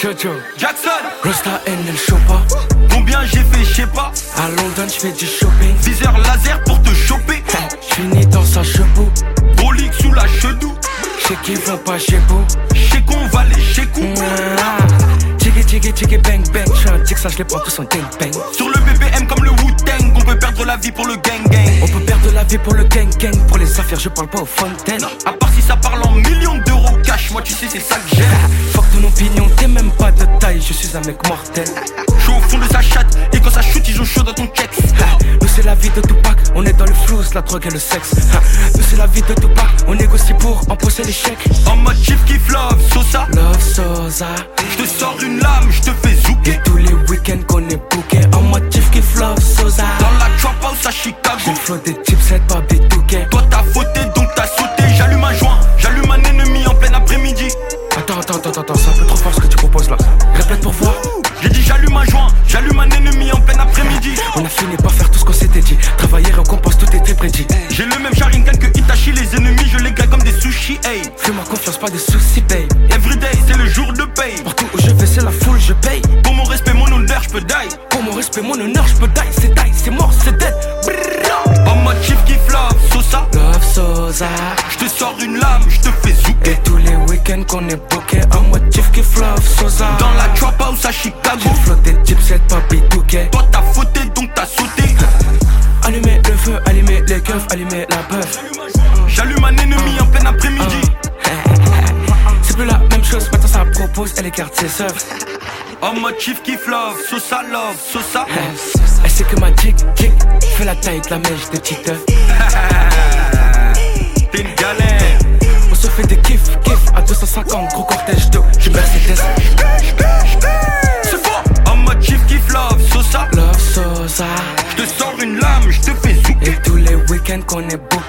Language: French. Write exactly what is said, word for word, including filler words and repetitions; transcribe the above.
Jojo, Jackson, Rasta N L Chopa. Combien j'ai fait, je sais pas. À London, j'fais du shopping. Viseur laser pour te choper. J'finis dans sa chevaux. Bolique sous la chedou. J'sais qu'ils vont pas chez beau. J'sais qu'on va les chez coup. Tiggy tiggy tiggy bang bang. J'suis un tic, ça j'les prends tous en gang bang. Sur le B P M comme le Wu-Tang. On peut perdre la vie pour le gang gang. On peut perdre la vie pour le gang gang. Pour les affaires, je parle pas aux fontaines. À part si ça parle en millions d'euros cash. Moi tu sais c'est ça que j'aime. Fuck ton opinion, t'es même pas de taille. Je suis un mec mortel. J'suis au fond de sa chatte. Et quand ça shoot ils ont chaud dans ton checks. Nous c'est la vie de Tupac. On est dans le flou, la drogue et le sexe. Nous c'est la vie de Tupac. On négocie pour empocher les chèques. En mode chief kiff love Sosa. Love Sosa. J'te sors une lame, j'te fais zouker. Et tous les week-ends qu'on est booké. En mode chief kiff love Sosa. Dans la trap house à Chicago. J'ai le flow des chipsets, pas des touquets. Toi t'as fauté donc t'as sauté. J'allume un joint, j'allume un ennemi en plein après-midi. Attends, attends, attends, attends, c'est un peu trop fort ce que tu proposes là. Répète pour voir. J'ai dit j'allume un joint, j'allume un ennemi en plein après-midi. On a fini par faire tout ce qu'on s'était dit. Travailler et récompense, tout était prédit. J'ai le même Sharingan que Itachi. Les ennemis je les gagne comme des sushis, hey. Fais-moi confiance, pas de soucis, babe. Everyday c'est le jour de paye. Partout où je vais c'est la foule, je paye. Pour mon respect, mon honneur, j'peux die. Pour mon respect, mon honneur, j'peux die. C'est die, c'est mort, c'est dead. En mode chief kiff love Sosa. Love Sosa. J'te sors une lame, j'te fais zouker. Et tous les week-ends qu'on est booké. En mode chief kiff love Sosa. Dans la trap house à Chicago. J'ai flotté chipset, pas bidouquet. Toi t'as fauté donc t'as sauté. Allumer le feu, allumer les keufs, allumer la bœuf. J'allume un ennemi en plein après-midi. C'est plus la même chose, maintenant ça propose, elle écarte ses œuvres. En mode chief kiff love, Sosa love, Sosa. Elle sait que ma chick, chick, fait la taille de la mèche de Titeuf. T'es une galère. On se fait des kiff, kiff, à deux cent cinquante, gros cortège d'eau, j'suis Mercedes. C'est fort. En mode chief kiff love, Sosa. Love Sosa. J'te sors une lame, j'te fais zouker. Et tous les week-ends qu'on est beau.